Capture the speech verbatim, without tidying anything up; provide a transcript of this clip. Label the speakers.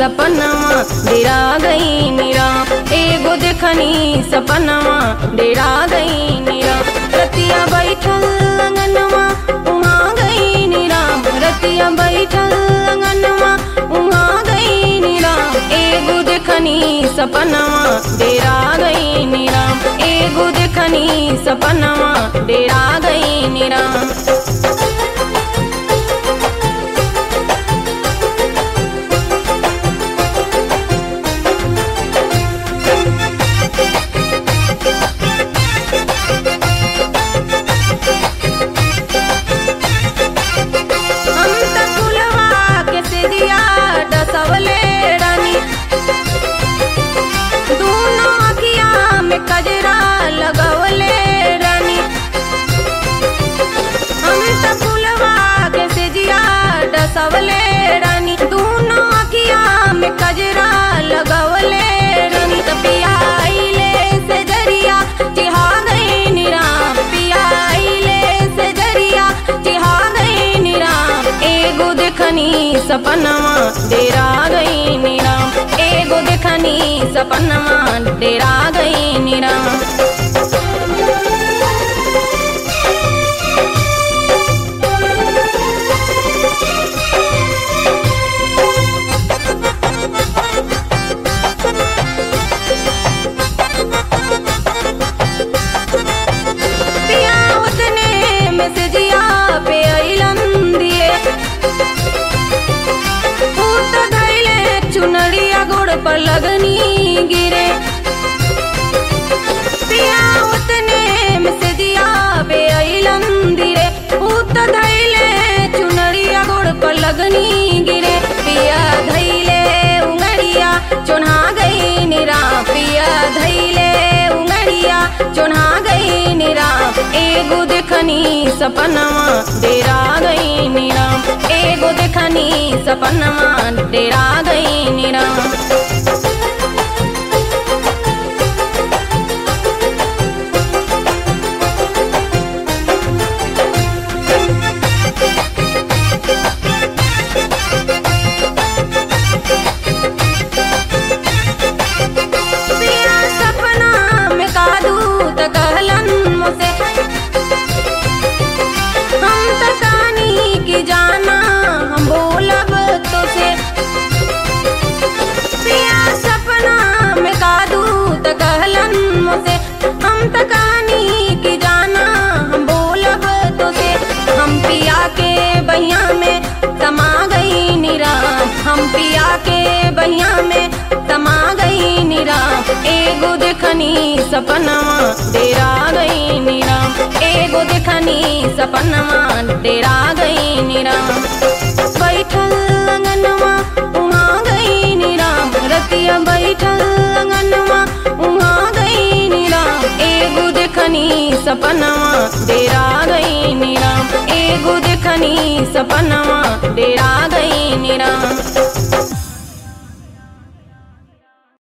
Speaker 1: सपनवा डेरा गई निराम। एगो देखनी सपनवा डेरा गई निराम। रतिया बैठल अंगनवा उहाँ गई निराम। रतिया बैठल अंगनवा उहाँ गई निराम। एगो देखनी सपनवा डेरा गई निराम। एगो देखनी सपनवा डेरा गई निराम। कजरा लगवले रानी हम त फुलवा के सिजिया डसवले रानी। दोनों अखिया में कजरा लगवले रानी। त पियाइले से जरिया चिहा गई निराम। पियाइले से जरिया चिहा गई निराम। एगो देखनी सपनवा डेरा गई निराम। एगो देखनी सपनवा डेरा गई निराम। पिया उतने मैसेजिया पे अइलन दिए। फूट धइले चुनरिया गोड़ पर लगनी गिरे। पिया उतने मैसेजिया पे अइलन दिए। फूट धइले चुनरिया गोड़ पर लगनी गिरे। पिया धइले उंगड़िया चुन्हा गई निराम। पिया धइले उंगड़िया चुन्हा गई निराम। एगो देखनी सपनवा डेरा गई निराम। एगो देखनी सपनवा डेरा गई निराम। पिया सपना में कादू त कहलन मुझसे हम त कहानी की जाना हम बोलब तुझसे। पिया सपना में कादू त कहलन मुझसे हम त कहानी की जाना हम बोलब तुझसे। हम पिया के बहिया में समा गई निराम। हम पिया के बहिया में समा गई निराम। एगो देखनी सपनवा डेरा गई निराम। एगो देखनी सपनवा डेरा गई निराम। बैठल अंगनवा उहाँ गई निराम। रतिया बैठल अंगनवा उहाँ गई निराम। एगो देखनी सपनवा डेरा गई निराम। एगो देखनी सपनवा डेरा गई निराम।